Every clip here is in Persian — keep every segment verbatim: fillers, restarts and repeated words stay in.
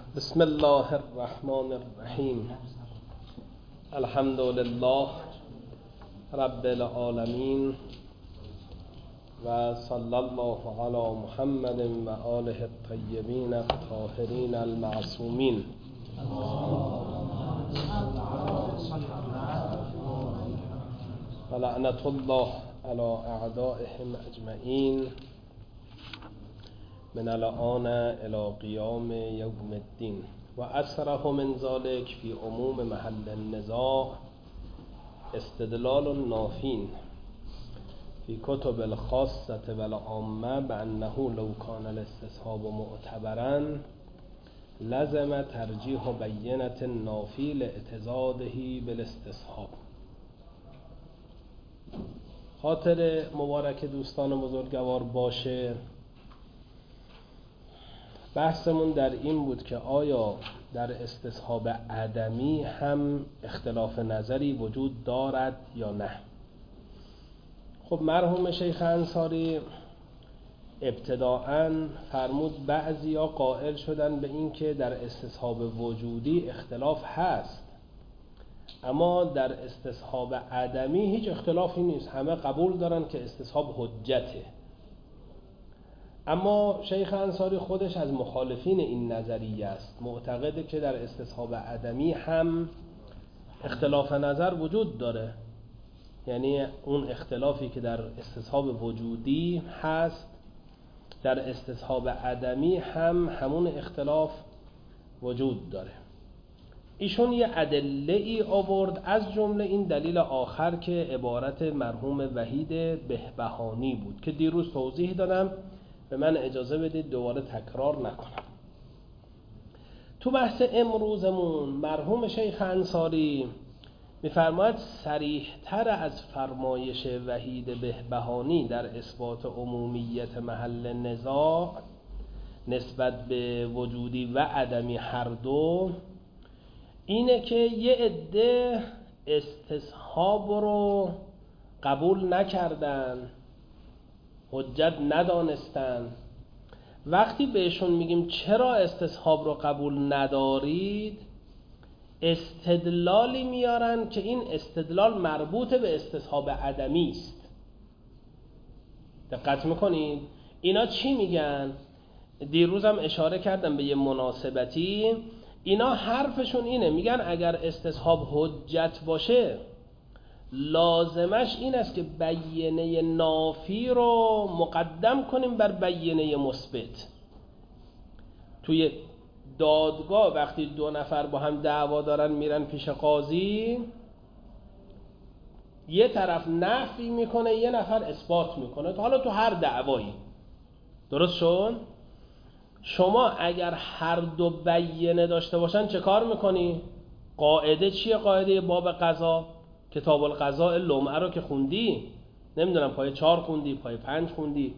بسم الله الرحمن الرحیم. الحمد لله رب العالمین و صلی الله علی محمد و آله الطیبین الطاهرین المعصومین. و لعنت الله علی اعدائهم اجمعین من الان الى قیام یوم الدین. و اسره من ذلك فی عموم محل النزاع استدلال نافین فی کتب الخاصة والعامة بأنه لو كان الاستصحاب معتبرا لزم ترجیح بینة النافی لاعتضاده بالاستصحاب. خاطر مبارک دوستان بزرگوار باشه، بحثمون در این بود که آیا در استصحاب عدمی هم اختلاف نظری وجود دارد یا نه. خب مرحوم شیخ انصاری ابتداءً فرمود بعضیا قائل شدن به این که در استصحاب وجودی اختلاف هست، اما در استصحاب عدمی هیچ اختلافی نیست، همه قبول دارن که استصحاب حجته. اما شیخ انصاری خودش از مخالفین این نظریه است، معتقده که در استصحاب عدمی هم اختلاف نظر وجود داره، یعنی اون اختلافی که در استصحاب وجودی هست در استصحاب عدمی هم همون اختلاف وجود داره. ایشون یه ادله ای آورد، از جمله این دلیل آخر که عبارت مرحوم وحید بهبهانی بود که دیروز توضیح دادم، به من اجازه بدید دوباره تکرار نکنم. تو بحث امروزمون مرحوم شیخ انصاری می‌فرماید صریح تر از فرمایش وحید بهبهانی در اثبات عمومیت محل نزاع نسبت به وجودی و عدمی هر دو اینه که یه عده استصحاب رو قبول نکردن، حجت ندانستن. وقتی بهشون میگیم چرا استصحاب رو قبول ندارید، استدلالی میارن که این استدلال مربوط به استصحاب عدمی است. دقت میکنید؟ اینا چی میگن؟ دیروزم اشاره کردم به یه مناسبتی. اینا حرفشون اینه، میگن اگر استصحاب حجت باشه لازمش این است که بیینه نافی رو مقدم کنیم بر بیینه مثبت. توی دادگاه وقتی دو نفر با هم دعوا دارن میرن پیش قاضی، یه طرف نفی میکنه یه نفر اثبات میکنه، حالا تو هر دعوایی، درست شد؟ شما اگر هر دو بیینه داشته باشن چه کار میکنی؟ قاعده چیه؟ قاعده باب قضا، کتاب القضاء لمعه رو که خوندی، نمیدونم پای چهار خوندی پای پنج خوندی،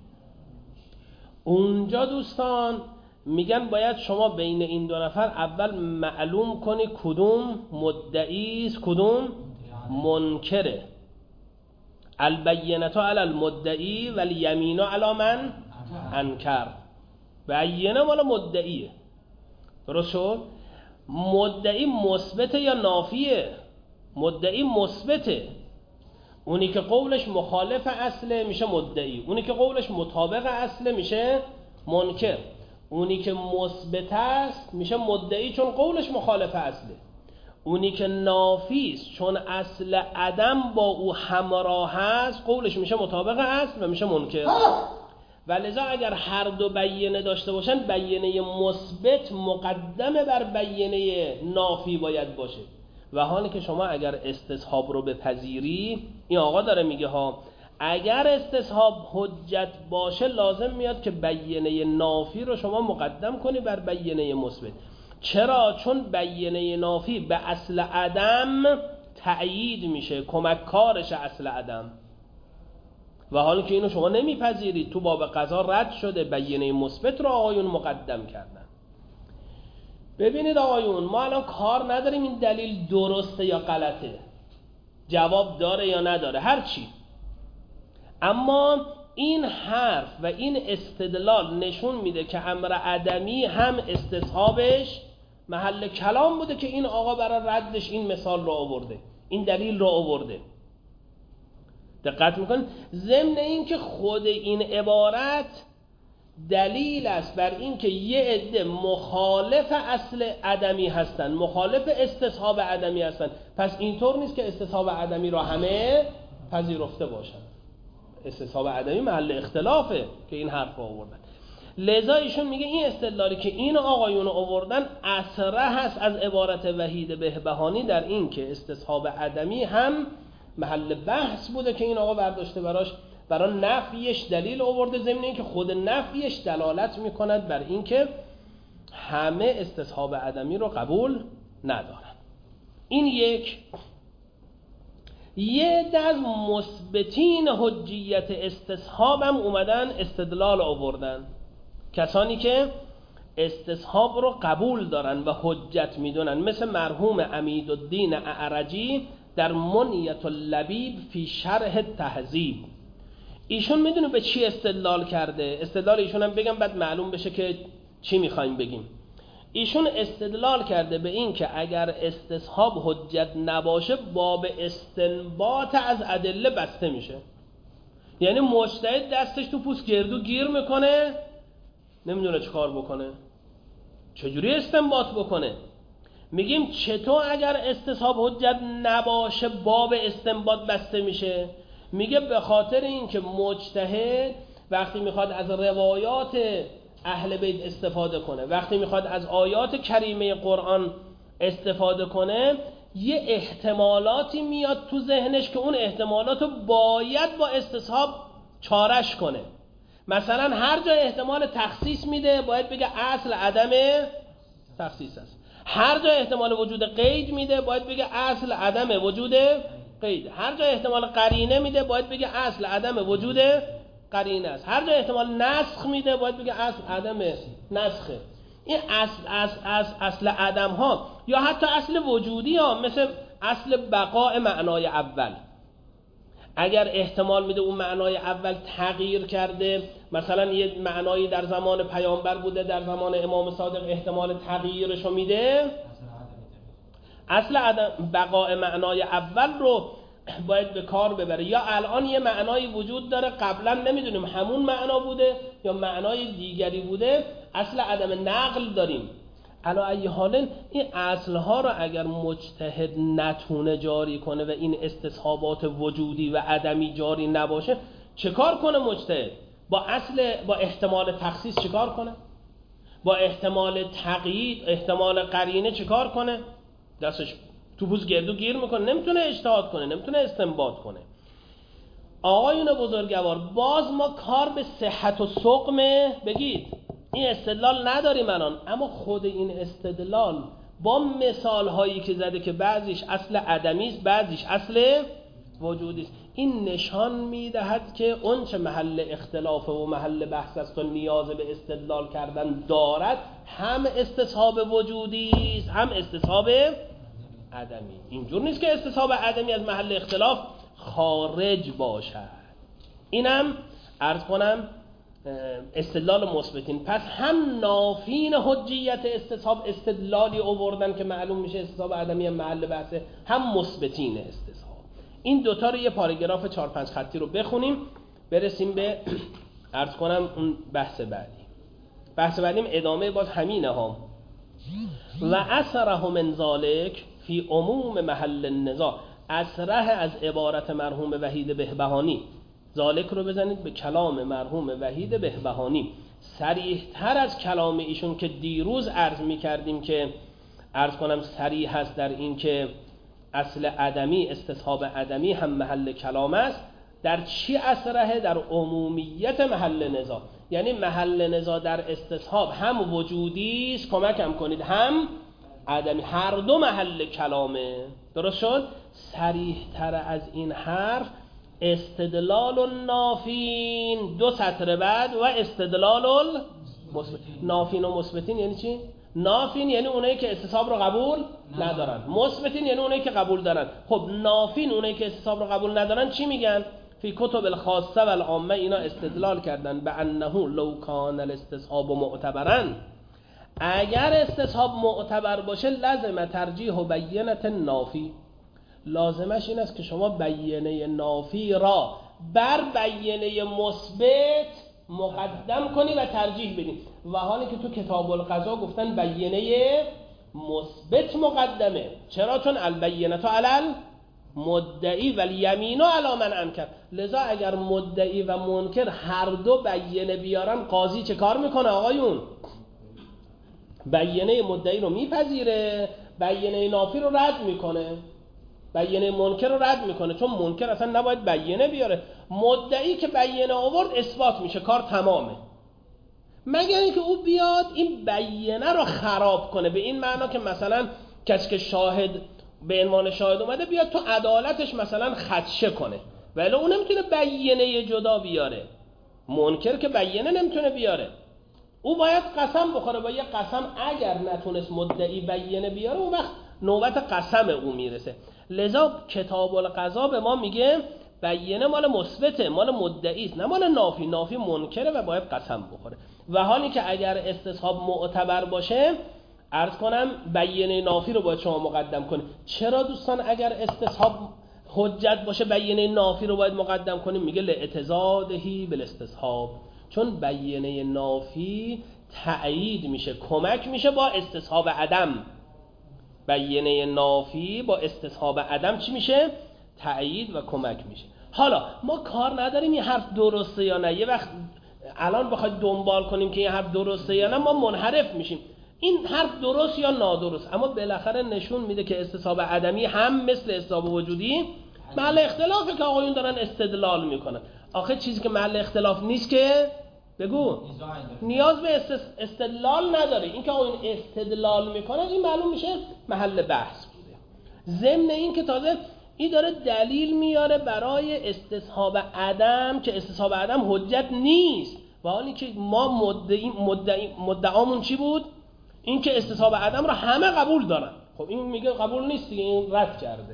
اونجا دوستان میگن باید شما بین این دو نفر اول معلوم کنی کدوم مدعی است کدوم منکره. البینة علی المدعی والیمین علی من انکر. بینه مال مدعیه، درست شد؟ مدعی مثبته یا نافیه؟ مدعی مثبته. اونی که قولش مخالف اصله میشه مدعی، اونی که قولش مطابق اصله میشه منکر. اونی که مثبت است میشه مدعی چون قولش مخالف اصله. اونی که نافی است چون اصل عدم با او همراه است قولش میشه مطابق اصل و میشه منکر. ولذا اگر هر دو بیینه داشته باشن بیینه مثبت مقدم بر بیینه نافی باید باشه. و حالی که شما اگر استصحاب رو بپذیری، این آقا داره میگه ها، اگر استصحاب حجت باشه لازم میاد که بیینه نافی رو شما مقدم کنی بر بیینه مثبت. چرا؟ چون بیینه نافی به اصل عدم تأیید میشه، کمک کارش اصل عدم. و حالی که اینو شما نمیپذیرید، تو باب قضا رد شده، بیینه مثبت رو آقایون مقدم کردن. ببینید آقایون، ما الان کار نداریم این دلیل درسته یا غلطه، جواب داره یا نداره، هر چی. اما این حرف و این استدلال نشون میده که امر عدمی هم استصحابش محل کلام بوده که این آقا برای ردش این مثال رو آورده، این دلیل رو آورده. دقت میکنید؟ ضمن این که خود این عبارت دلیل است بر این که یه عده مخالف اصل عدمی هستن، مخالف استصحاب عدمی هستن، پس اینطور نیست که استصحاب عدمی را همه پذیرفته باشن. استصحاب عدمی محل اختلافه که این حرف رو آوردن. لذا ایشون میگه این استدلالی که این آقایون آوردن اثره هست از عبارت وحید بهبهانی در این که استصحاب عدمی هم محل بحث بوده که این آقا برداشته براش برای نفیش دلیل آورده، ضمن این که خود نفیش دلالت میکند بر این که همه استصحاب عدمی رو قبول ندارن. این یک. یه عده از مثبتین حجیت استصحاب هم اومدن استدلال آوردن، کسانی که استصحاب رو قبول دارن و حجت میدونن، مثل مرحوم امیدالدین اعرجی در منیت اللبیب فی شرح تهذیب. ایشون میدونه به چی استدلال کرده؟ استدلال ایشون هم بگم بعد معلوم بشه که چی میخوایم بگیم. ایشون استدلال کرده به این که اگر استصحاب حجت نباشه باب استنباط از ادله بسته میشه. یعنی مجتهد دستش تو پوست گردو گیر میکنه، نمیدونه چه کار بکنه، چجوری استنباط بکنه. میگیم چطور اگر استصحاب حجت نباشه باب استنباط بسته میشه؟ میگه به خاطر این که مجتهد وقتی میخواد از روایات اهل بیت استفاده کنه، وقتی میخواد از آیات کریمه قرآن استفاده کنه، یه احتمالاتی میاد تو ذهنش که اون احتمالاتو باید با استصحاب چارش کنه. مثلا هر جا احتمال تخصیص میده باید بگه اصل عدم تخصیص است. هر جا احتمال وجود قید میده باید بگه اصل عدم وجود قید. هر جا احتمال قرینه میده باید بگه اصل عدم وجود قرینه است. هر جا احتمال نسخ میده باید بگه اصل عدم نسخه. این اصل اصل اصل, اصل عدم ها یا حتی اصل وجودی ها، مثل اصل بقاء معنای اول، اگر احتمال میده اون معنای اول تغییر کرده، مثلا یه معنایی در زمان پیامبر بوده در زمان امام صادق احتمال تغییرشو میده، اصل عدم بقاء معنای اول رو باید به کار ببره. یا الان یه معنایی وجود داره قبلا نمیدونیم همون معنا بوده یا معنای دیگری بوده، اصل عدم نقل داریم. علا ای حال این اصلها رو اگر مجتهد نتونه جاری کنه و این استصحابات وجودی و عدمی جاری نباشه، چه کار کنه مجتهد؟ با اصل با احتمال تخصیص چه کار کنه؟ با احتمال تقیید، احتمال قرینه چه کار کنه؟ دستش تو بوز گردو گیر میکنه، نمیتونه اجتهاد کنه، نمیتونه استنباط کنه. آقایون بزرگوار، باز ما کار به صحت و سقم بگید این استدلال نداریم الان، اما خود این استدلال با مثال هایی که زده که بعضیش اصل عدمی است بعضیش اصل وجودی است، این نشان میدهد که اون چه محل اختلاف و محل بحث است و نیاز به استدلال کردن دارد، هم استصحاب وجودی است هم استصحاب عدمی. اینجور نیست که استصحاب عدمی از محل اختلاف خارج باشد. اینم عرض کنم استدلال مثبتین. پس هم نافین حجیت استصحاب استدلالی آوردن که معلوم میشه استصحاب عدمی هم محل بحثه، هم مثبتین استصحاب. این دوتا رو یه پاراگراف چهار پنج خطی رو بخونیم برسیم به عرض کنم اون بحث بعدی. بحث بعدیم ادامه باز همینه ها. و اثره من ذالک فی عموم محل النزاع، اثره از عبارت مرحوم وحید بهبهانی، ذالک رو بزنید به کلام مرحوم وحید بهبهانی، صریح تر از کلام ایشون که دیروز عرض می کردیم که عرض کنم صریح هست در این که اصل عدمی استصحاب عدمی هم محل کلام است. در چی اثره؟ در عمومیت محل نزاع، یعنی محل نزاع در استصحاب هم وجودی است، کمکم کنید، هم عدمی، هر دو محل کلامه. درست شد؟ صریح تر از این حرف استدلال نافین دو سطر بعد و استدلال مثبتین. نافین و مثبتین یعنی چی؟ نافین یعنی اونایی که استصحاب رو قبول ندارن، مثبتین یعنی اونایی که قبول دارن. خب نافین اونایی که استصحاب رو قبول ندارن چی میگن؟ فی کتب الخاصه و العامه اینا استدلال کردن به انه لو کان الاستصحاب معتبرا، اگر استصحاب معتبر باشه لازم ترجیح و بینت نافی، لازمش این است که شما بیانه نافی را بر بیانه مثبت مقدم کنی و ترجیح بدی، و حالی که تو کتاب القضا گفتن بیانه مثبت مقدمه. چرا؟ چون البینه علی المدعی و الیمین علی من انکر. لذا اگر مدعی و منکر هر دو بیانه بیارن، قاضی چه کار میکنه آقایون؟ بیانه مدعی رو میپذیره، بیانه نافی رو رد میکنه، بیانه منکر رو رد میکنه، چون منکر اصلا نباید بیانه بیاره. مدعی که بیانه آورد اثبات میشه، کار تمامه، مگر اینکه او بیاد این بیانه رو خراب کنه، به این معنا که مثلا کسی که شاهد به عنوان شاهد اومده بیاد تو عدالتش مثلا خدشه کنه، ولی اون نمیتونه بیانه جدا بیاره. منکر که بیانه نمیتونه بیاره، او باید قسم بخوره با یه قسم، اگر نتونست مدعی بیانه بیاره اون وقت نوبت قسم او میرسه. لذا کتاب القضا به ما میگه بیانه مال مثبته، مال مدعی است، نه مال نافی. نافی منکره و باید قسم بخوره. و حالی که اگر استصحاب معتبر باشه، عرض کنم بیانه نافی رو باید شما مقدم کنید. چرا دوستان اگر استصحاب حجت باشه بیانه نافی رو باید مقدم کنیم؟ میگه لاعتضادهی بالاستصحاب، چون بیانه نافی تأیید میشه، کمک میشه با استصحاب عدم. بیانه نافی با استصحاب عدم چی میشه؟ تأیید و کمک میشه. حالا ما کار نداریم این حرف درسته یا نه، یه وقت الان بخواید دنبال کنیم که این حرف درسته یا نه ما منحرف میشیم. این حرف درست یا نادرست، اما بالاخره نشون میده که استصحاب عدمی هم مثل استصحاب وجودی محل اختلافه که آقایون دارن استدلال میکنن. آخه چیزی که محل اختلاف نیست که بگو نیاز به استدلال نداره. این که آقایون استدلال میکنن این معلوم میشه محل بحث بوده. ضمن این که تازه این داره دلیل میاره برای استصحاب عدم که استصحاب عدم حجت نیست، و حالی که ما مدعی مدعی مدعامون چی بود؟ این که استصحاب عدم رو همه قبول دارن. خب این میگه قبول نیست دیگه، این رد کرده.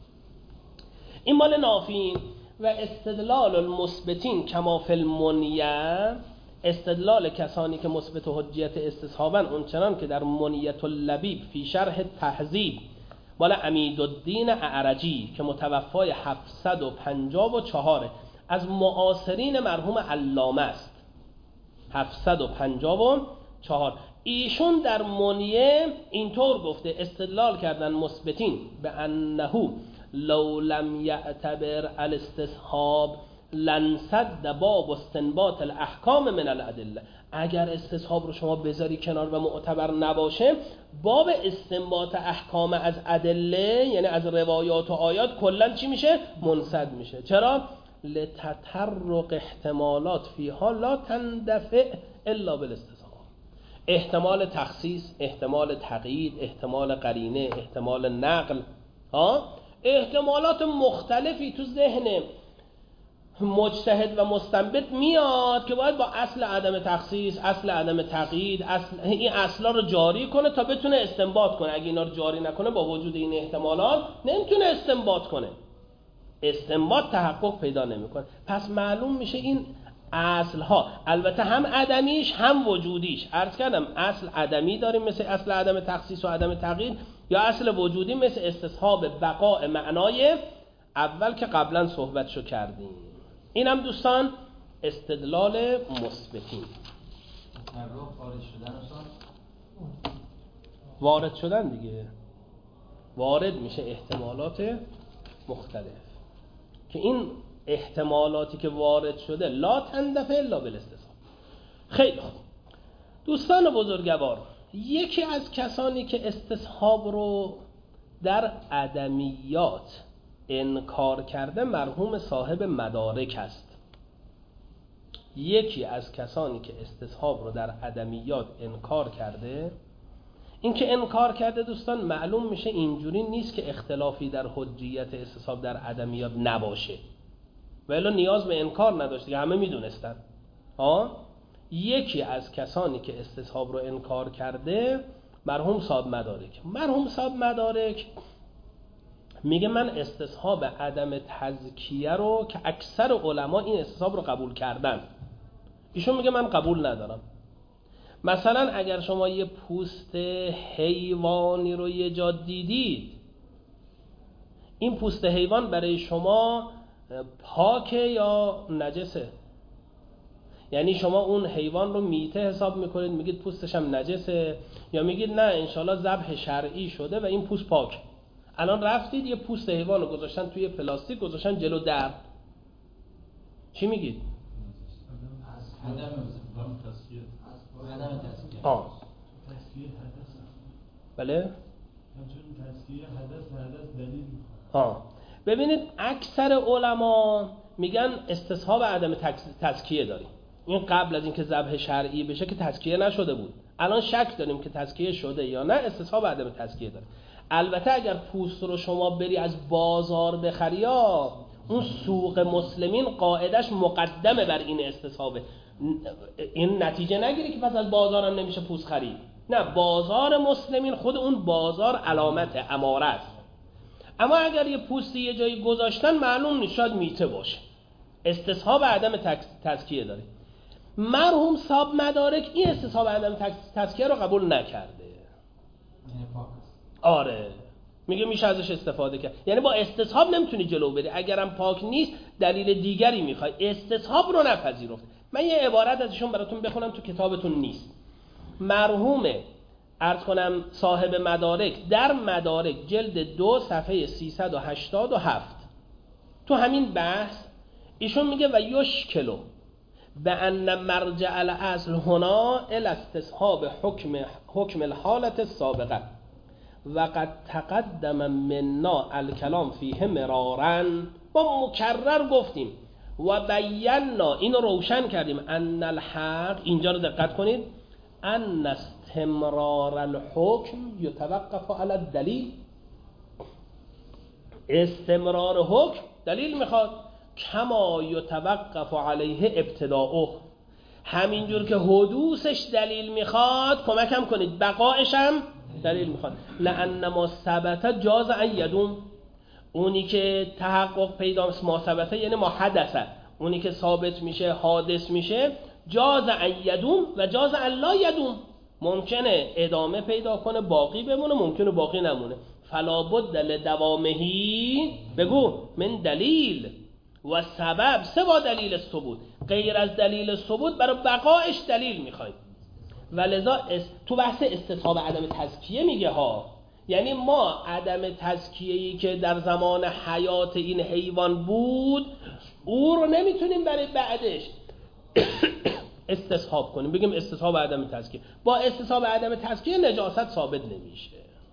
این مال نافین. و استدلال المثبتین کما فی المنیه، استدلال کسانی که مثبت حجیت استصحابن اونچنان که در منیت اللبیب فی شرح تهذیب مال عمیدالدین اعرجی که متوفای هفتصد و پنجاه و چهار از معاصرین مرحوم علامه است، هفتصد و پنجاه و چهار. ایشون در منیه اینطور گفته، استدلال کردن مثبتین به انه لو لم یعتبر الاستصحاب لنسد باب استنباط الاحکام من الادله. اگر استصحاب رو شما بذاری کنار و معتبر نباشه، باب استنباط احکام از ادله یعنی از روایات و آیات کلا چی میشه؟ منسد میشه. چرا؟ لتطرق احتمالات فیها لا تندفع الا بالاستصحاب. احتمال تخصیص، احتمال تقیید، احتمال قرینه، احتمال نقل، ها احتمالات مختلفی تو ذهن مجتهد و مستنبط میاد که باید با اصل عدم تخصیص، اصل عدم تقیید، اصل این اصلا رو جاری کنه تا بتونه استنباط کنه. اگه اینا رو جاری نکنه با وجود این احتمالات نمیتونه استنباط کنه، استنباط تحقق پیدا نمیکنه. پس معلوم میشه این اصل ها، البته هم عدمیش هم وجودیش. عرض کردم اصل عدمی داریم مثل اصل عدم تخصیص و عدم تقیید، یا اصل وجودی مثل استصحاب بقاء معنای اول که قبلا صحبتشو کردیم. این هم دوستان استدلال مثبتین. وارد شدن دیگه، وارد میشه احتمالات مختلف که این احتمالاتی که وارد شده لا تندفع الا بالاستصحاب. خیلی خوب دوستان بزرگوار، یکی از کسانی که استصحاب رو در عدمیات انکار کرده مرحوم صاحب مدارک است. یکی از کسانی که استصحاب رو در عدمیات انکار کرده، این که انکار کرده دوستان معلوم میشه اینجوری نیست که اختلافی در حجیت استصحاب در عدمیات نباشه، ولی نیاز به انکار نداشت که همه میدونستن. ها یکی از کسانی که استصحاب رو انکار کرده مرحوم صاحب مدارک. مرحوم صاحب مدارک میگه من استصحاب عدم تزکیه رو که اکثر علما این استصحاب رو قبول کردن، ایشون میگه من قبول ندارم. مثلا اگر شما یه پوست حیوانی رو یه جا دیدید، این پوست حیوان برای شما پاکه یا نجسه؟ یعنی شما اون حیوان رو میته حساب میکنید میگید پوستش هم نجسه، یا میگید نه انشالله ذبح شرعی شده و این پوست پاک؟ الان رفتید یه پوست حیوان رو گذاشتن توی پلاستیک گذاشتن جلو در، چی میگید؟ آه بله؟ آه ببینید اکثر علما میگن استصحاب عدم تزکیه داریم. این قبل از اینکه ذبح شرعی بشه که تزکیه نشده بود، الان شک داریم که تزکیه شده یا نه، استصحاب عدم تزکیه داره. البته اگر پوست رو شما بری از بازار بخری، یا اون سوق مسلمین قاعدش مقدمه بر این استصحابه، این نتیجه نگیری که پس از بازارم نمیشه پوست خرید. نه، بازار مسلمین خود اون بازار علامت اماره است. اما اگر یه پوستی یه جایی گذاشتن معلوم نیست، شاید میته باشه، استصحاب عدم تزکیه داره. مرحوم صاحب مدارک این استصحاب عدم تزکیه رو قبول نکرده. آره، میگه میشه ازش استفاده کرد. یعنی با استصحاب نمیتونی جلو بری، اگرم پاک نیست دلیل دیگری میخوای، استصحاب رو نپذیرفت. من یه عبارت ازشون براتون بخونم، تو کتابتون نیست. مرحوم عرض کنم صاحب مدارک در مدارک جلد دو صفحه سیصد و هشتاد و هفت تو همین بحث ایشون میگه و یشکلو به ان مرجع الاصل هنا الاستصحاب حکم حکم الحالت السابقه و قد تقدم منا الکلام فیه مرارا. ما مکرر گفتیم و بینا، اینو روشن کردیم، ان الحق، اینجا رو دقت کنید، ان استمرار الحکم یتوقف علی الدلیل. استمرار حکم دلیل میخواد، کما یتوقف علیه ابتداؤه، همینجور که حدوثش دلیل میخواد کمکم کنید بقایش هم دلیل میخواد. لأن ما ثبت جاز ان یدوم، اونی که تحقق پیدا ما ثبته یعنی ما حدثه، اونی که ثابت میشه حادث میشه، جاز ان یدوم و جاز ان لا یدوم، ممکنه ادامه پیدا کنه باقی بمونه، ممکنه باقی نمونه. فلا بد لدوامهی بگو من دلیل و سبب، سه با دلیل ثبوت، غیر از دلیل ثبوت برای بقایش دلیل میخوایم. ولذا تو بحث استصحاب عدم تزکیه میگه ها، یعنی ما عدم تزکیه‌ای که در زمان حیات این حیوان بود او رو نمیتونیم برای بعدش استصحاب کنیم، بگیم استصحاب عدم تزکیه. با استصحاب عدم تزکیه نجاست ثابت نمیشه.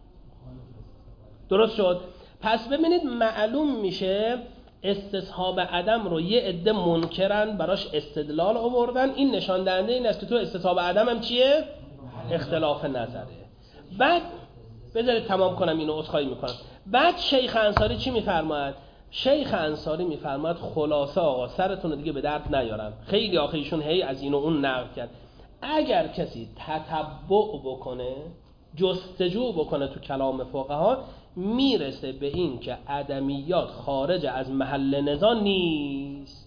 درست شد؟ پس ببینید معلوم میشه استصحاب عدم رو یه عده منکرن براش استدلال آوردن، این نشان دهنده این است که تو استصحاب عدم هم چیه؟ اختلاف نظره. بعد بذارید تمام کنم اینو، عذرخواهی میکنم. بعد شیخ انصاری چی میفرماید؟ شیخ انصاری میفرماید خلاصه آقا سرتون رو دیگه به درد نیارم، خیلی آخه ایشون هی از اینو اون نقل کرد. اگر کسی تتبع بکنه، جستجو بکنه تو کلام فقها، میرسه به این که عدمیات خارج از محل نزاع نیست،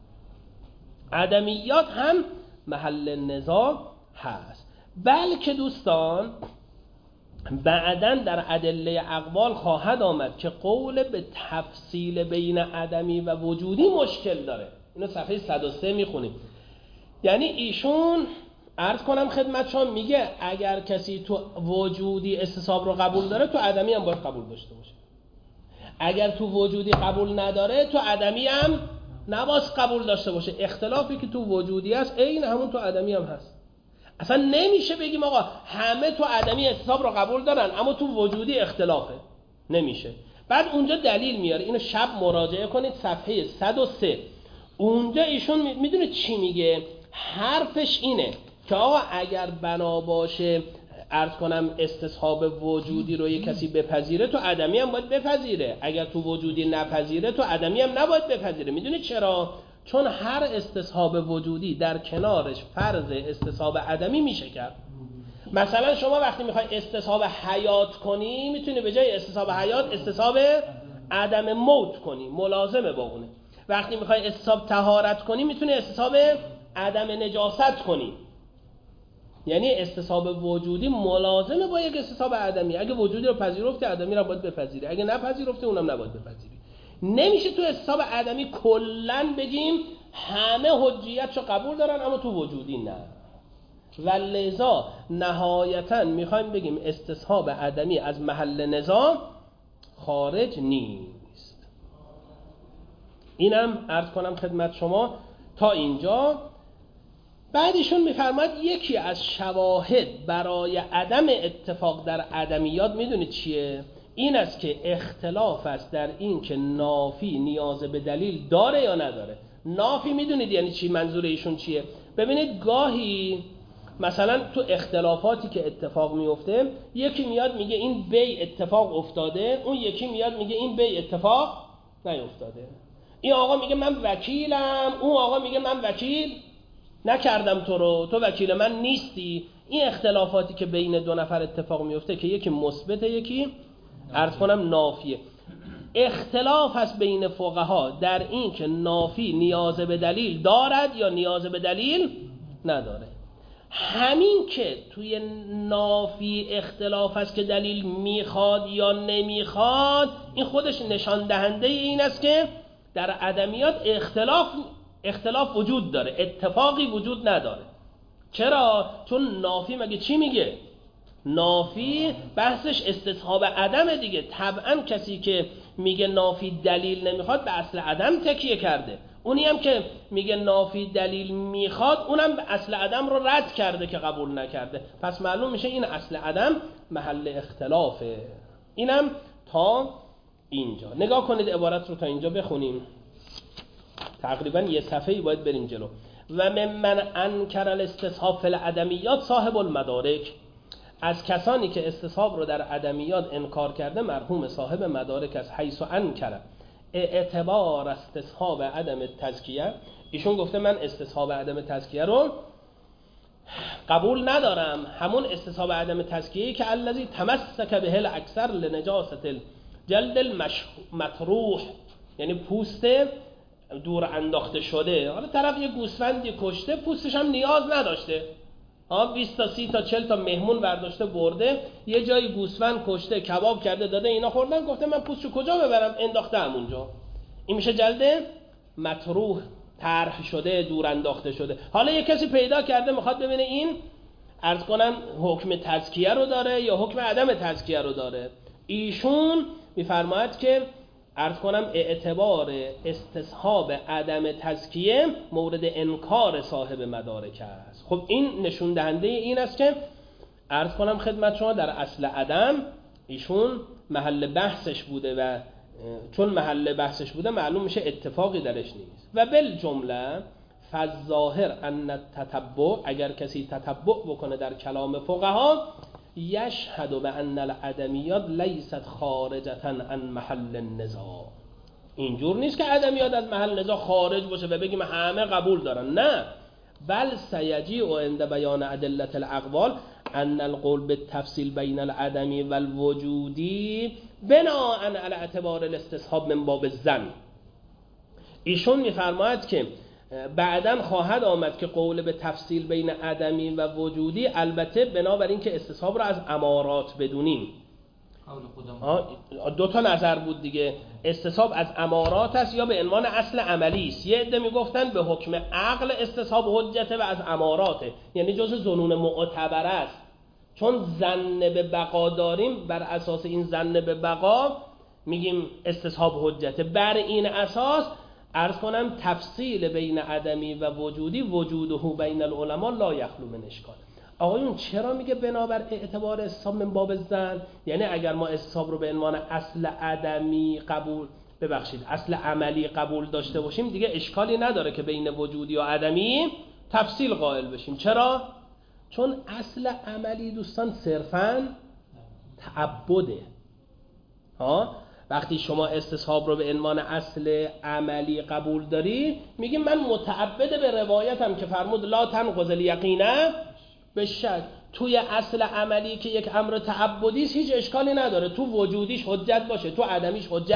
عدمیات هم محل نزاع هست. بلکه دوستان بعداً در ادله اقوال خواهد آمد که قول به تفصیل بین عدمی و وجودی مشکل داره. اینو صفحه صد و سه میخونیم. یعنی ایشون عرض کنم خدمتشون میگه اگر کسی تو وجودی استصحاب رو قبول داره تو عدمی هم باید قبول داشته باشه، اگر تو وجودی قبول نداره تو عدمی هم نباید قبول داشته باشه. اختلافی که تو وجودی هست این همون تو عدمی هم هست. اصلا نمیشه بگیم آقا همه تو عدمی استصحاب رو قبول دارن اما تو وجودی اختلافه، نمیشه. بعد اونجا دلیل میاره، اینو شب مراجعه کنید صفحه صد و سه. اونجا ایشون میدونه چی میگه؟ حرفش اینه که آقا اگر بنا باشه عرض کنم استصحاب وجودی رو یک کسی بپذیره تو عدمی هم باید بپذیره، اگر تو وجودی نپذیره تو عدمی هم نباید بپذیره. میدونی چرا؟ چون هر استصحاب وجودی در کنارش فرض استصحاب عدمی میشه کرد. مثلا شما وقتی میخوای استصحاب حیات کنی میتونی به جای استصحاب حیات استصحاب عدم موت کنی ملازمه با اونه. وقتی میخوای استصحاب طهارت کنی میتونی استصحاب عدم نجاست کنی. یعنی استصحاب وجودی ملازمه با یک استصحاب عدمی. اگه وجودی رو پذیرفتی عدمی رو باید بپذیری، اگه نپذیرفتی اونم نباید بپذیری. نمیشه تو استصحاب عدمی کلن بگیم همه حجیتشو قبول دارن اما تو وجودی نه. و لذا نهایتا میخوایم بگیم استصحاب عدمی از محل نزاع خارج نیست. اینم عرض کنم خدمت شما تا اینجا. بعدشون میفرماید یکی از شواهد برای عدم اتفاق در عدمیات میدونید چیه؟ این است که اختلاف است در این که نافی نیاز به دلیل داره یا نداره. نافی میدونید یعنی چی؟ منظور ایشون چیه؟ ببینید گاهی مثلا تو اختلافاتی که اتفاق میفته یکی میاد میگه این بی اتفاق افتاده، اون یکی میاد میگه این بی اتفاق نیفتاده. این آقا میگه من وکیلم، اون آقا میگه من وکیل نکردم تو رو، تو وکیل من نیستی. این اختلافاتی که بین دو نفر اتفاق میفته که یکی مثبته یکی عرض کنم نافیه. اختلاف هست بین فقها در این که نافی نیاز به دلیل دارد یا نیاز به دلیل نداره. همین که توی نافی اختلاف هست که دلیل میخواد یا نمیخواد، این خودش نشان دهنده این است که در عدمیات اختلاف اختلاف وجود داره، اتفاقی وجود نداره. چرا؟ چون نافی مگه چی میگه؟ نافی بحثش استصحاب عدم دیگه. طبعا کسی که میگه نافی دلیل نمیخواد به اصل عدم تکیه کرده. اونی هم که میگه نافی دلیل میخواد اونم به اصل عدم رو رد کرده که قبول نکرده. پس معلوم میشه این اصل عدم محل اختلافه. اینم تا اینجا. نگاه کنید عبارت رو تا اینجا بخونیم. تقریبا یه صفحه‌ای باید بریم جلو. و ممن انکر الاستصحاب فی العدمیات صاحب المدارک، از کسانی که استصحاب رو در عدمیات انکار کرده مرحوم صاحب مدارک است. حیث انکر اعتبار استصحاب عدم تزکیه، ایشون گفته من استصحاب عدم تزکیه رو قبول ندارم، همون استصحاب عدم تزکیه‌ای که الذی تمسک به الاکثر لنجاست الجلد المطروح، یعنی پوست دور انداخته شده. حالا طرف یه گوسفندی کشته، پوستش هم نیاز نداشته، ها بیست تا سی تا چهل تا مهمون برداشته برده، یه جایی گوسفند کشته کباب کرده داده اینا خوردن، گفته من پوستشو کجا ببرم؟ انداخته همونجا. این میشه جلد مطروح، طرح شده، دور انداخته شده. حالا یه کسی پیدا کرده میخواد ببینه این عرض کنم حکم تزکیه رو داره یا حکم عدم تزکیه رو داره. ایشون میفرماید که عرض کنم اعتبار استصحاب عدم تزکیه مورد انکار صاحب مدارک است. خب این نشون دهنده این است که عرض کنم خدمت شما در اصل عدم ایشون محل بحثش بوده و چون محل بحثش بوده معلوم میشه اتفاقی درش نیست. و بالجمله فالظاهر ان التتبع، اگر کسی تتبع بکنه در کلام فقها، یشهد بان العدمیات لیست خارجة عن محل النزاع. اینجور نیست که عدمیات از محل نزاع خارج باشه و بگیم همه قبول دارن، نه. بل سیجیء عند بیان ادله الاقوال ان القول بالتفصیل بین العدمی و الوجودی بناء علی اعتبار الاستصحاب من باب الظن. ایشون میفرماید که بعداً خواهد آمد که قول به تفصیل بین عدمی و وجودی البته بنابراین که استصحاب رو از امارات بدونیم. دو تا نظر بود دیگه، استصحاب از امارات است یا به عنوان اصل عملی است. یه عده میگفتن به حکم عقل استصحاب حجته و از اماراته، یعنی جزء ظنون معتبر است. چون ظن به بقا داریم، بر اساس این ظن به بقا میگیم استصحاب حجته. بر این اساس عرض کنم تفصیل بین عدمی و وجودی وجوده بین العلماء لا یخلو من اشکال. آقایون چرا میگه بنابر اعتبار استصحاب من باب الظن؟ یعنی اگر ما استصحاب رو به عنوان اصل عدمی قبول ببخشید اصل عملی قبول داشته باشیم دیگه اشکالی نداره که بین وجودی و عدمی تفصیل قائل بشیم. چرا؟ چون اصل عملی دوستان صرفاً تعبده. ها وقتی شما استصحاب رو به عنوان اصل عملی قبول داری، میگیم من متعبد به روایتم که فرمود لا تنقض الیقین بالشک. توی اصل عملی که یک امر تعبدی است هیچ اشکالی نداره، تو وجودیش حجت باشه تو عدمیش حجت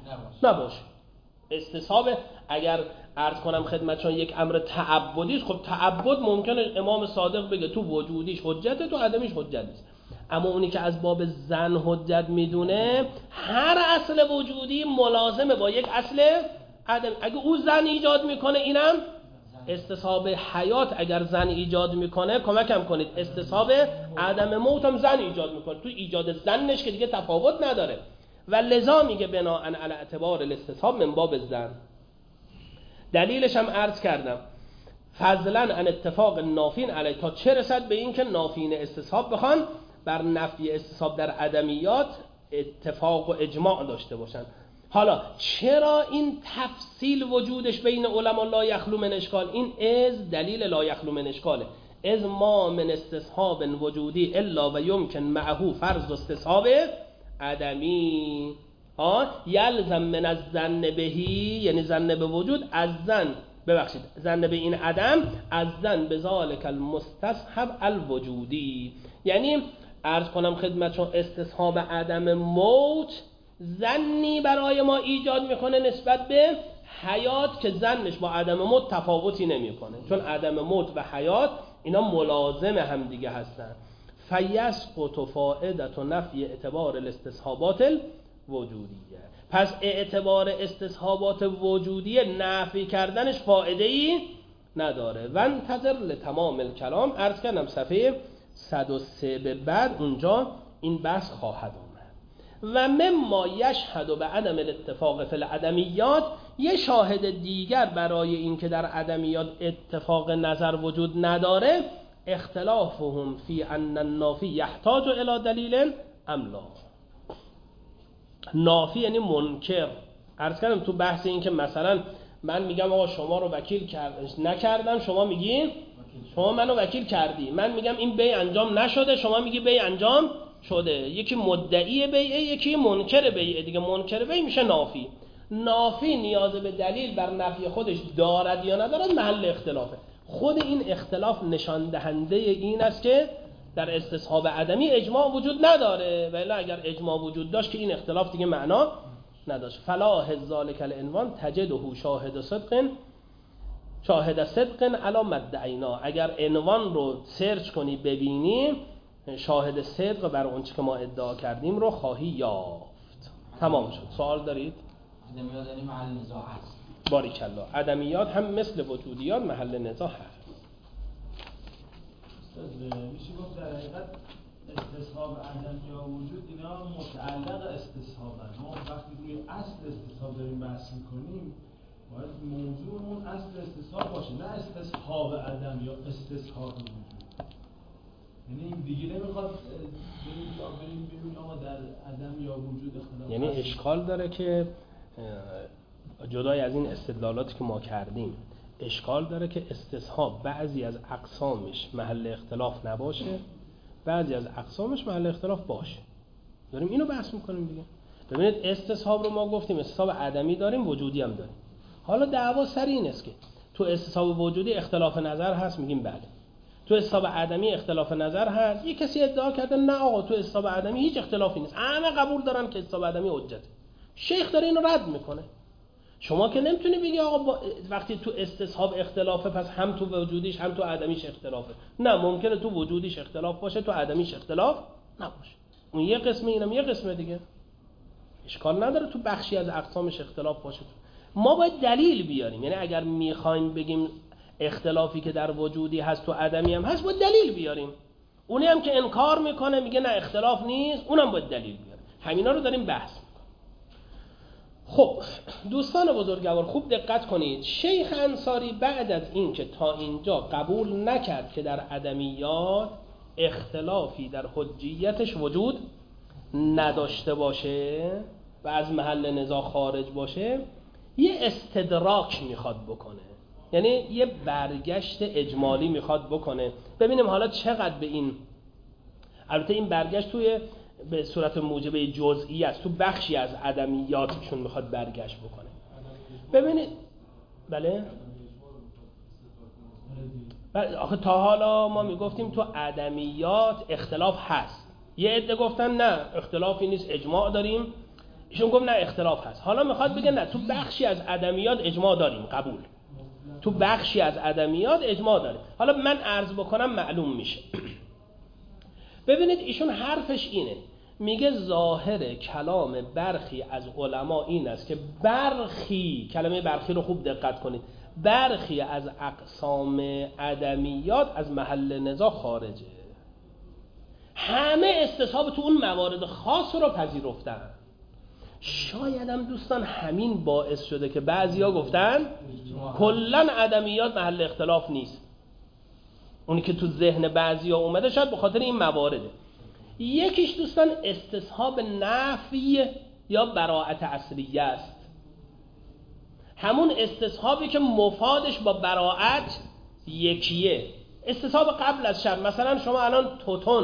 نباشه. استصحاب اگر عرض کنم خدمتشون یک امر تعبدی است، خب تعبد ممکنه امام صادق بگه تو وجودیش حجته، تو عدمیش حجت نیست. اما اونی که از باب زن حجت میدونه، هر اصل وجودی ملازمه با یک اصل عدم. اگه او زن ایجاد میکنه، اینم استصحاب حیات اگر زن ایجاد میکنه، کمکم کنید، استصحاب عدم موت هم زن ایجاد میکنه. تو ایجاد زنش که دیگه تفاوت نداره و لذا میگه بناء علی اعتبار الاستصحاب من باب زن. دلیلش هم عرض کردم، فضلا عن اتفاق نافین علی، تا چه رسد به این که نافین استصحاب بخوان بر نفی استصحاب در عدمیات اتفاق و اجماع داشته باشن. حالا چرا این تفصیل وجودش بین علما لا یخلو من اشکال؟ این از دلیل لا یخلو من اشکاله. از ما من استصحاب وجودی الا و یمکن معه فرض استصحاب عدمی. ها یلزم من از ظن بهی، یعنی ظن به وجود، از ظن ببخشید ظن به این عدم، از ظن به ذالک المستصحب الوجودی. یعنی عرض کنم خدمتشون استصحاب عدم موت ظنی برای ما ایجاد میکنه نسبت به حیات که ظنش با عدم موت تفاوتی نمیکنه، چون عدم موت و حیات اینا ملازم هم دیگه هستن. فیسقط فائدة نفی اعتبار الاستصحابات الوجودیه. پس اعتبار استصحابات وجودیه نفی کردنش فائده ای نداره. و انتظر لتمام الکلام، عرض کردم صفحه صد و سه به بعد اونجا این بحث خواهد آمد. و مما یشهد به عدم الاتفاق فی العدمیات، یه شاهد دیگر برای این که در عدمیات اتفاق نظر وجود نداره، اختلافهم فی ان النافی یحتاج الی دلیل ام لا. نافی یعنی منکر. عرض کردم تو بحث این که مثلا من میگم آقا شما رو وکیل کرد نکردم، شما میگی شما منو وکیل کردی، من میگم این بیع انجام نشده، شما میگی بیع انجام شده. یکی مدعی بیعه، یکی منکر بیعه دیگه. منکر بیع میشه نافی. نافی نیاز به دلیل بر نفی خودش دارد یا ندارد محل اختلافه. خود این اختلاف نشان دهنده این است که در استصحاب عدمی اجماع وجود نداره، ولی اگر اجماع وجود داشت که این اختلاف دیگه معنا نداشت. فلاح ذالک العنوان تجده شاهد صدق شاهد صدق علی مدعینا. اگر عنوان رو سرچ کنی ببینی، شاهد صدق بر اون چی که ما ادعا کردیم رو خواهی یافت. تمام شد. سوال دارید؟ عدمیات یعنی محل نزاع هست. باریکالله. عدمیات هم مثل وجودیات محل نزاع هست. میشه گفت در حقیقت استصحاب عدم یا وجود اینا متعلق استصحابن. ما وقتی روی اصل استصحاب داریم بحث میکنیم باید موضوعمون اصل استصحاب باشه، نه استصحاب عدم یا استصحاب وجود. یعنی این دیگه نمیخواد بریم ببینیم آقا در عدم یا وجود اختلاف. یعنی اشکال داره که جدای از این استدلالاتی که ما کردیم، اشکال داره که استصحاب بعضی از اقسامش محل اختلاف نباشه، بعضی از اقسامش محل اختلاف باشه. داریم اینو بحث میکنیم دیگه. ببینید استصحاب رو ما گفتیم استصحاب عدمی داریم، وجودی هم داریم. حالا دعوا سر این است که تو استصحاب وجودی اختلاف نظر هست، میگیم بله. تو استصحاب عدمی اختلاف نظر هست. یک کسی ادعا کرده نه آقا تو استصحاب عدمی هیچ اختلافی نیست، همه قبول دارن که استصحاب عدمی حجته. شیخ داره اینو رد میکنه. شما که نمیتونی بگی آقا با وقتی تو استصحاب اختلافه پس هم تو وجودیش هم تو عدمیش اختلافه. نه، ممکنه تو وجودیش اختلاف باشه، تو عدمیش اختلاف نباشه. اون یه قسمه، اینم یه قسمه دیگه. اشکال نداره تو بخشی از اقسامش اختلاف باشه. ما باید دلیل بیاریم. یعنی اگر میخوایم بگیم اختلافی که در وجودی هست تو عدمی هم هست، باید دلیل بیاریم. اونی هم که انکار میکنه میگه نه اختلاف نیست، اونم باید دلیل بیاره. همینا رو داریم بحث. خب دوستان بزرگوار خوب دقت کنید. شیخ انصاری بعد از این که تا اینجا قبول نکرد که در عدمیات اختلافی در حجیتش وجود نداشته باشه و از محل نزاع خارج باشه، یه استدراک میخواد بکنه. یعنی یه برگشت اجمالی میخواد بکنه. ببینیم حالا چقدر به این، البته این برگشت توی به صورت موجبه جزئی است، تو بخشی از عدمیاتشون میخواد برگشت بکنه. ببینید بله آخه تا حالا ما میگفتیم تو عدمیات اختلاف هست. یه عده گفتن نه اختلافی نیست، اجماع داریم. ایشون گفت نه اختلاف هست. حالا میخواد بگه نه تو بخشی از ادمیات اجماع داریم، قبول. تو بخشی از ادمیات اجماع داریم. حالا من عرض بکنم معلوم میشه. ببینید ایشون حرفش اینه، میگه ظاهر کلام برخی از علما این است که برخی، کلمه برخی رو خوب دقت کنید، برخی از اقسام ادمیات از محل نزاع خارجه. همه استصحاب تو اون موارد خاص رو پذیرفتن. شاید هم دوستان همین باعث شده که بعضیا گفتن کلن ادمیات محل اختلاف نیست. اونی که تو ذهن بعضیا اومده شاید به خاطر این موارده. یکیش دوستان استصحاب نفی یا براءت اصلیه است، همون استصحابی که مفادش با براءت یکیه. استصحاب قبل از شرط. مثلا شما الان توتون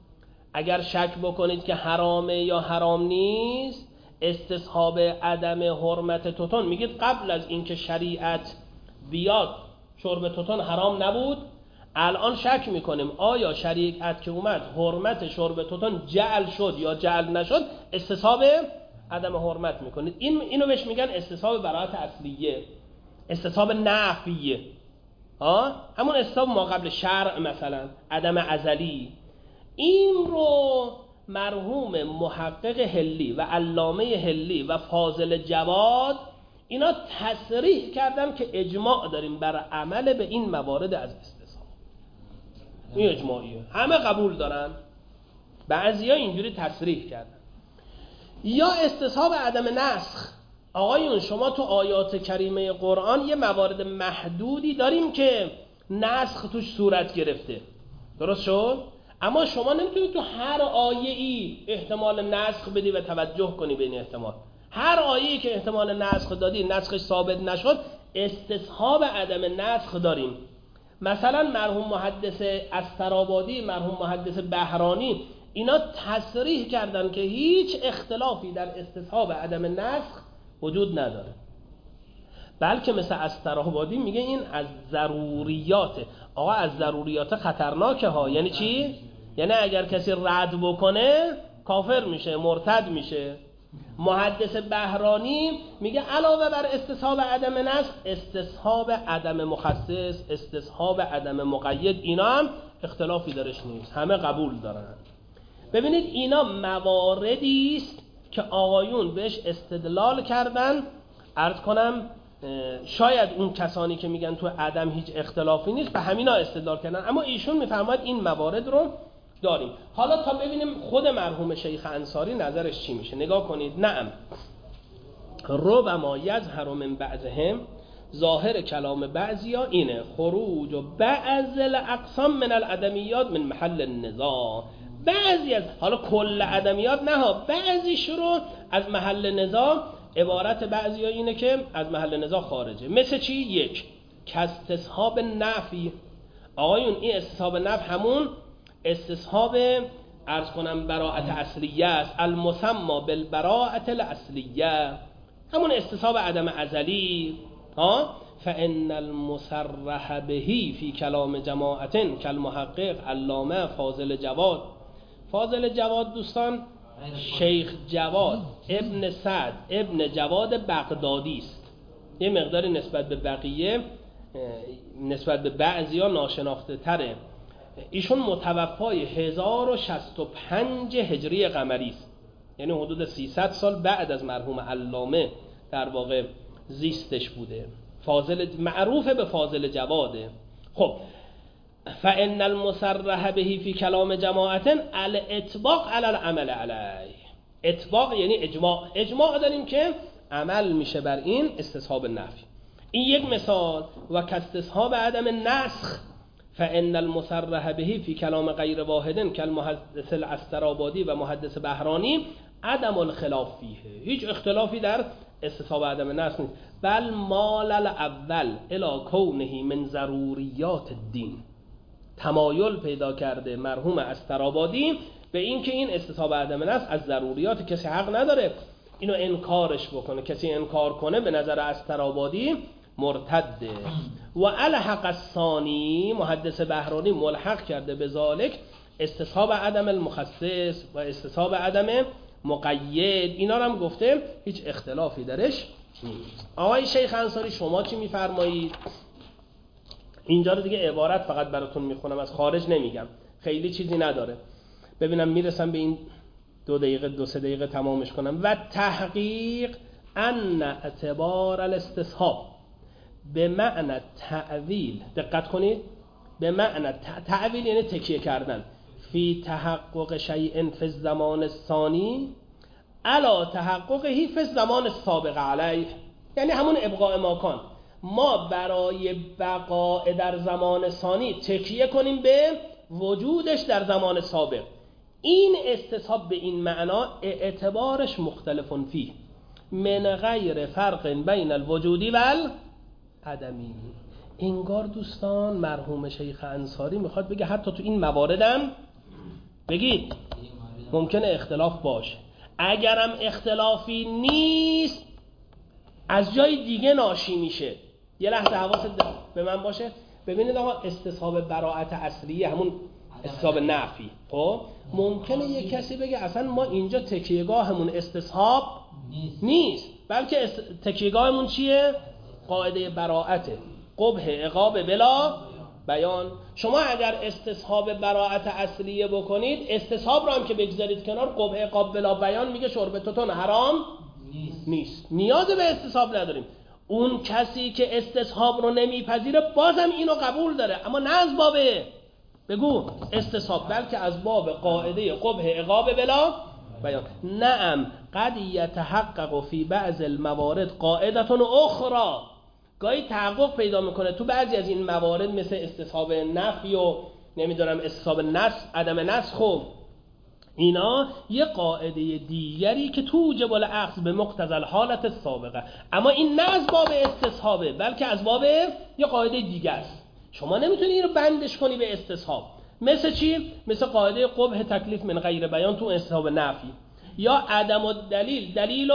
اگر شک بکنید که حرامه یا حرام نیست، استصحاب عدم حرمت توتون میگید قبل از اینکه شریعت بیاد شرب توتون حرام نبود، الان شک میکنیم آیا شریعت که اومد حرمت شرب توتون جعل شد یا جعل نشد، استصحاب عدم حرمت میکنید. این اینو بهش میگن استصحاب براءت اصلیه، استصحاب نفیه. ها همون استصحاب ما قبل شرع، مثلا عدم ازلی. این رو مرحوم محقق حلی و علامه حلی و فاضل جواد اینا تصریح کردن که اجماع داریم بر عمل به این موارد از استصحاب. این اجماعیه، همه قبول دارن. بعضیا اینجوری تصریح کردن. یا استصحاب عدم نسخ. آقایون شما تو آیات کریمه قرآن یه موارد محدودی داریم که نسخ توش صورت گرفته، درست شد؟ اما شما نمیتونید تو هر آیه ای احتمال نسخ بدی و توجه کنی به این احتمال. هر آیه‌ای که احتمال نسخ دادی نسخش ثابت نشد، استصحاب عدم نسخ داریم. مثلا مرحوم محدث استرابادی، مرحوم محدث بهرانی اینا تصریح کردن که هیچ اختلافی در استصحاب عدم نسخ وجود نداره، بلکه مثل استرابادی میگه این از ضروریاته. آقا از ضروریات خطرناکه ها. یعنی چی؟ یعنی اگر کسی رد بکنه کافر میشه، مرتد میشه. محدث بهرانی میگه علاوه بر استصحاب عدم نسخ، استصحاب عدم مخصص، استصحاب عدم مقید، اینا هم اختلافی درش نیست، همه قبول دارن. ببینید اینا مواردی است که آقایون بهش استدلال کردن. عرض کنم شاید اون کسانی که میگن تو عدم هیچ اختلافی نیست به همینا استدلال کردن، اما ایشون میفرماید این موارد رو داریم. حالا تا ببینیم خود مرحوم شیخ انصاری نظرش چی میشه. نگاه کنید. نعم ربما یظهر من بعضهم، ظاهر کلام بعضیا اینه، خروج و بعض الاقسام من العدمیات من محل النزاع. بعضی از، حالا کل عدمیات نه ها، بعضیش رو از محل نزاع، عبارت بعضی ها اینه که از محل نزاع خارجه. مثل چی؟ یک، کاستصحاب نفی. آقایون این استصحاب نفی همون استصحاب عرض کنم براءت اصلیه است، المسمى بالبراءت الاصلیه، همون استصحاب عدم ازلی. ها فان المصرح به فی کلام جماعت کالمحقق علامه فاضل جواد. فاضل جواد دوستان شیخ جواد ابن سعد ابن جواد بغدادی است. یه مقداری نسبت به بقیه، نسبت به بعضیا ناشناخته تره. ایشون متوفای هزار و شصت و پنج هجری قمری است، یعنی حدود سیصد سال بعد از مرحوم علامه در واقع زیستش بوده. فاضل معروف به فاضل جواده. خب فان المصرح به فی کلام جماعت الاطباق علی العمل علیه. اطباق یعنی اجماع. اجماع داریم که عمل میشه بر این استصحاب نفی. این یک مثال. و کاستصحاب عدم نسخ فان المصرح به فی کلام غیر واحد کالمحدث الاسترابادی و محدث بهرانی عدم الخلاف فیه. هیچ اختلافی در استصحاب عدم نسخ نیست، بل مال الاول الی کونه من ضروریات الدین. تمایل پیدا کرده مرحوم استرابادی به این که این استصحاب عدم نسخ از ضروریات، کسی حق نداره اینو انکارش بکنه. کسی انکار کنه به نظر استرابادی مرتده. و الحق الثانی، محدث بهرانی ملحق کرده به ذالک استصحاب عدم المخصص و استصحاب عدم مقید، اینا رو هم گفته هیچ اختلافی درش نیست. آقای شیخ انصاری شما چی میفرمایید؟ اینجا رو دیگه عبارت فقط براتون میخونم، از خارج نمیگم، خیلی چیزی نداره. ببینم میرسم به این دو دقیقه دو سه دقیقه تمامش کنم. و تحقیق ان اعتبار الاستصحاب به معنی تعویل، دقت کنید، به معنی تعویل یعنی تکیه کردن، فی تحقق شیء فی الزمان الثانی علی تحققه فی الزمان السابق علیه، یعنی همون ابقاء ماکان، ما برای بقاء در زمان ثانی تکیه کنیم به وجودش در زمان سابق. این استصحاب به این معنا اعتبارش مختلف فیه من غیر فرق بین الوجودی و العدمی. انگار دوستان مرحوم شیخ انصاری میخواد بگه حتی تو این مواردم بگید ممکنه اختلاف باشه، اگرم اختلافی نیست از جای دیگه ناشی میشه. یه لحظه حواست به من باشه. ببینید آقا استصحاب براءت اصلیه همون استصحاب نفی، خب ممکنه یک کسی بگه اصلا ما اینجا تکیهگاهمون استصحاب نیست، بلکه است... تکیهگاهمون چیه؟ قاعده براءته، قبح عقاب بلا بیان. شما اگر استصحاب براءت اصلیه بکنید، استصحاب رو هم که بگذارید کنار، قبح عقاب بلا بیان میگه شرب توتون حرام نیست. نیست نیاز به استصحاب نداریم. اون کسی که استصحاب رو نمیپذیره بازم اینو قبول داره، اما نه از باب بگو استصحاب، بلکه از باب قاعده قبح عقاب بلا بیان. نعم قد یتحقق فی بعض الموارد قاعدتون اخرى، گاهی تحقق پیدا میکنه تو بعضی از این موارد مثل استصحاب نفی و نمیدونم استصحاب نسخ، عدم نسخ، و اینا یه قاعده دیگری که توجب الاخذ به مقتضی الحالت السابقه، اما این نه از باب استصحابه بلکه از باب یه قاعده دیگه است. شما نمیتونی این رو بندش کنی به استصحاب. مثل چی؟ مثل قاعده قبح تکلیف من غیر بیان تو استصحاب نفی، یا عدم الدلیل دلیل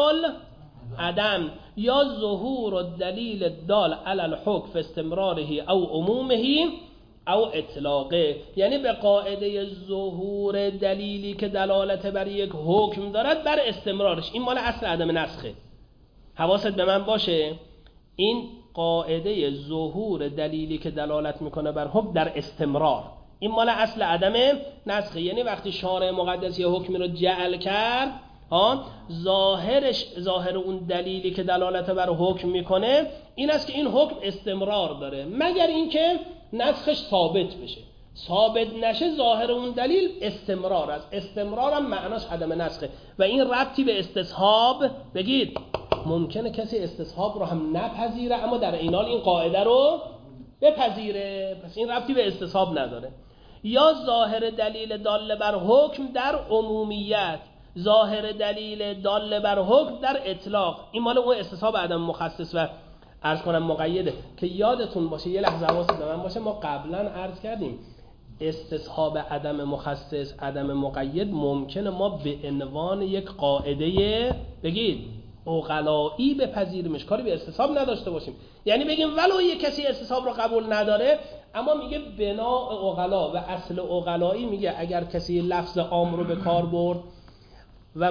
العدم، یا ظهور الدلیل الدال علی الحکم فی استمراره او عمومه او اطلاقه، یعنی به قاعده ظهور دلیلی که دلالت بر یک حکم دارد بر استمرارش. این مال اصل عدم نسخه، حواست به من باشه. این قاعده ظهور دلیلی که دلالت میکنه بر حکم در استمرار، این مال اصل عدم نسخه. یعنی وقتی شارع مقدس یه حکمی رو جعل کرد، ها ظاهرش، ظاهر اون دلیلی که دلالت بر حکم میکنه این است که این حکم استمرار داره، مگر اینکه نسخش ثابت بشه. ثابت نشه ظاهر اون دلیل استمرار است، استمرار هم معناش عدم نسخه. و این ربطی به استصحاب بگید، ممکنه کسی استصحاب رو هم نپذیره اما در این حال این قاعده رو بپذیره، پس این ربطی به استصحاب نداره. یا ظاهر دلیل دال بر حکم در عمومیت، ظاهر دلیل دال بر حکم در اطلاق، این مال اون استصحاب عدم مخصص و عرض کنم مقیده. که یادتون باشه، یه لحظه حواست به من باشه، ما قبلا عرض کردیم استصحاب عدم مخصص عدم مقید ممکنه ما به عنوان یک قاعده بگید عقلایی بپذیریمش، کاری به استصحاب نداشته باشیم. یعنی بگیم ولو یک کسی استصحاب رو قبول نداره اما میگه بناء عقلا و اصل عقلایی میگه اگر کسی لفظ عام رو به کار برد و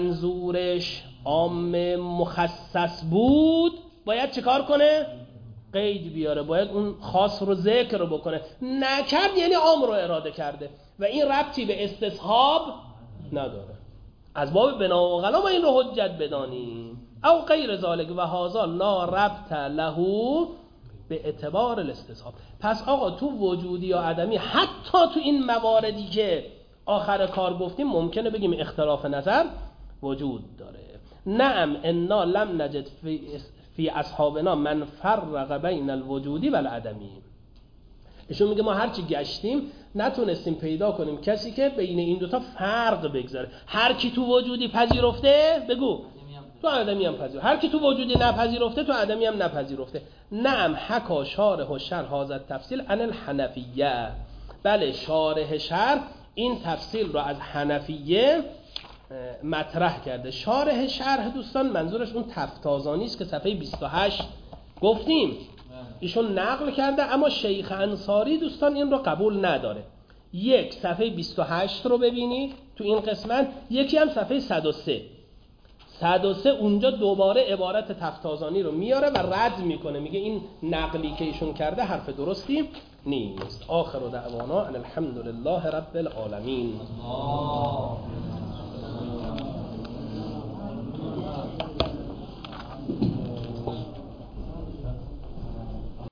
منظورش عام مخصص بود، باید چه کار کنه؟ قید بیاره، باید اون خاص رو ذکر رو بکنه. نکرد یعنی عام رو اراده کرده و این ربطی به استصحاب نداره. از باب بنا و غلا ما این رو حجت بدانیم. او غیر ذالک و هذا لا ربط له به اعتبار الاستصحاب. پس آقا تو وجودی یا عدمی، حتی تو این مواردی که آخر کار گفتیم، ممکنه بگیم اختلاف نظر وجود داره. نعم انا لم نجد فی, فی اصحابنا من فرق بین الوجودی و العدمی. ایشون میگه ما هرچی گشتیم نتونستیم پیدا کنیم کسی که بین این دوتا فرق بگذاره. هر کی تو وجودی پذیرفته بگو تو عدمی هم پذیرفته، هر کی تو وجودی نپذیرفته تو عدمی هم نپذیرفته. نعم حکا شارح و شرح حاضر تفصیل عن الحنفیه. بله شارح شرح این تفصیل رو از حنفیه مطرح کرده. شارح شرح دوستان منظورش اون تفتازانی است که صفحه بیست و هشت گفتیم ایشون نقل کرده، اما شیخ انصاری دوستان این رو قبول نداره. یک صفحه بیست و هشت رو ببینید تو این قسمت، یکی هم صفحه صد و سه. صد و سه اونجا دوباره عبارت تفتازانی رو میاره و رد میکنه، میگه این نقلی که ایشون کرده حرف درستی نیست. آخر دعوانا ان الحمد لله رب العالمین.